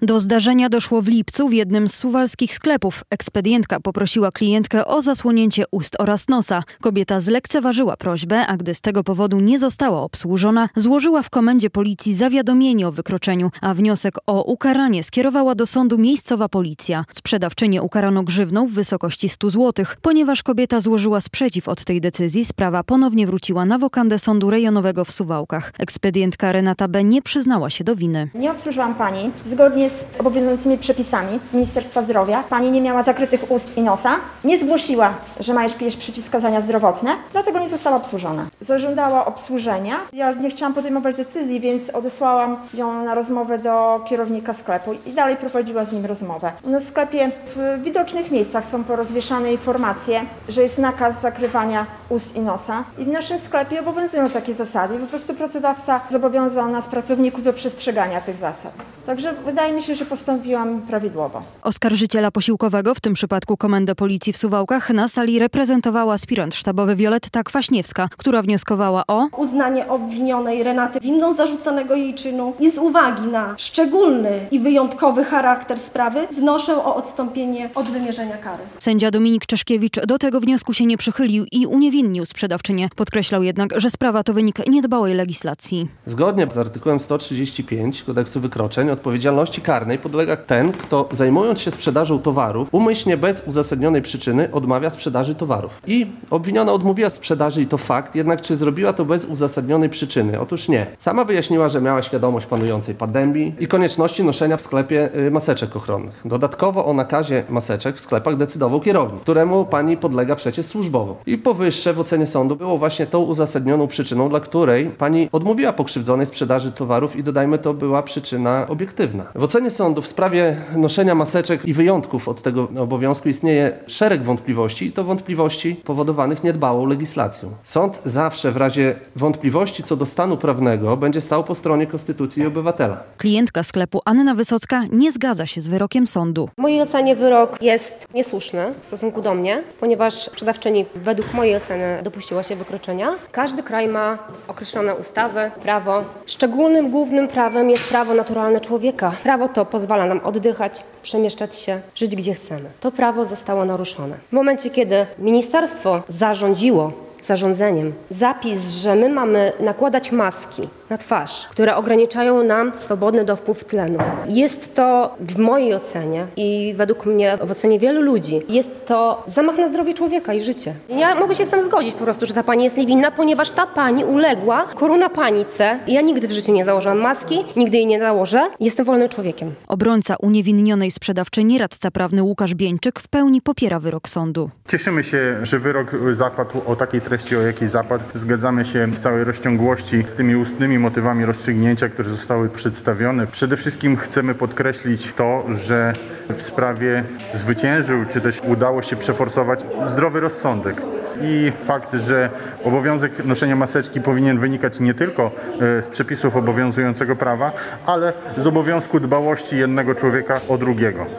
Do zdarzenia doszło w lipcu w jednym z suwalskich sklepów. Ekspedientka poprosiła klientkę o zasłonięcie ust oraz nosa. Kobieta zlekceważyła prośbę, a gdy z tego powodu nie została obsłużona, złożyła w komendzie policji zawiadomienie o wykroczeniu, a wniosek o ukaranie skierowała do sądu miejscowa policja. Sprzedawczynię ukarano grzywną w wysokości 100 zł. Ponieważ kobieta złożyła sprzeciw od tej decyzji, sprawa ponownie wróciła na wokandę Sądu Rejonowego w Suwałkach. Ekspedientka Renata B. nie przyznała się do winy. Nie obsłużyłam pani zgodnie z obowiązującymi przepisami Ministerstwa Zdrowia. Pani nie miała zakrytych ust i nosa. Nie zgłosiła, że ma jakieś przeciwwskazania zdrowotne, dlatego nie została obsłużona. Zażądała obsłużenia. Ja nie chciałam podejmować decyzji, więc odesłałam ją na rozmowę do kierownika sklepu i dalej prowadziła z nim rozmowę. Na sklepie w widocznych miejscach są porozwieszane informacje, że jest nakaz zakrywania ust i nosa. I w naszym sklepie obowiązują takie zasady. Po prostu pracodawca zobowiązał nas, pracowników, do przestrzegania tych zasad. Także wydaje mi się, że postąpiłam prawidłowo. Oskarżyciela posiłkowego, w tym przypadku Komendę Policji w Suwałkach, na sali reprezentowała aspirant sztabowy Wioletta Kwaśniewska, która wnioskowała o uznanie obwinionej Renaty winną zarzuconego jej czynu i z uwagi na szczególny i wyjątkowy charakter sprawy wnoszę o odstąpienie od wymierzenia kary. Sędzia Dominik Czeszkiewicz do tego wniosku się nie przychylił i uniewinnił sprzedawczynię. Podkreślał jednak, że sprawa to wynik niedbałej legislacji. Zgodnie z artykułem 135 Kodeksu Wykroczeń odpowiedzialności karnej podlega ten, kto zajmując się sprzedażą towarów umyślnie bez uzasadnionej przyczyny odmawia sprzedaży towarów. I obwiniona odmówiła sprzedaży i to fakt, jednak czy zrobiła to bez uzasadnionej przyczyny? Otóż nie. Sama wyjaśniła, że miała świadomość panującej pandemii i konieczności noszenia w sklepie maseczek ochronnych. Dodatkowo o nakazie maseczek w sklepach decydował kierownik, któremu pani podlega przecież służbowo. I powyższe w ocenie sądu było właśnie tą uzasadnioną przyczyną, dla której pani odmówiła pokrzywdzonej sprzedaży towarów i dodajmy, to była przyczyna obiektywna. W ocenie sądu w sprawie noszenia maseczek i wyjątków od tego obowiązku istnieje szereg wątpliwości i to wątpliwości powodowanych niedbałą legislacją. Sąd zawsze w razie wątpliwości co do stanu prawnego będzie stał po stronie konstytucji i obywatela. Klientka sklepu Anna Wysocka nie zgadza się z wyrokiem sądu. W mojej ocenie wyrok jest niesłuszny w stosunku do mnie, ponieważ sprzedawczyni według mojej oceny dopuściła się wykroczenia. Każdy kraj ma określone ustawy, prawo. Szczególnym, głównym prawem jest prawo naturalne człowieka. Prawo to pozwala nam oddychać, przemieszczać się, żyć gdzie chcemy. To prawo zostało naruszone. W momencie, kiedy ministerstwo zarządziło zarządzeniem zapis, że my mamy nakładać maski na twarz, które ograniczają nam swobodny dopływ tlenu. Jest to w mojej ocenie i według mnie w ocenie wielu ludzi jest to zamach na zdrowie człowieka i życie. Ja mogę się z tym zgodzić po prostu, że ta pani jest niewinna, ponieważ ta pani uległa koronapanice. Ja nigdy w życiu nie założyłam maski, nigdy jej nie założę. Jestem wolnym człowiekiem. Obrońca uniewinionej sprzedawczyni, radca prawny Łukasz Bieńczyk, w pełni popiera wyrok sądu. Cieszymy się, że wyrok zapadł o takiej treści, o jakiej zapadł. Zgadzamy się w całej rozciągłości z tymi ustnymi motywami rozstrzygnięcia, które zostały przedstawione. Przede wszystkim chcemy podkreślić to, że w sprawie zwyciężył, czy też udało się przeforsować zdrowy rozsądek. I fakt, że obowiązek noszenia maseczki powinien wynikać nie tylko z przepisów obowiązującego prawa, ale z obowiązku dbałości jednego człowieka o drugiego.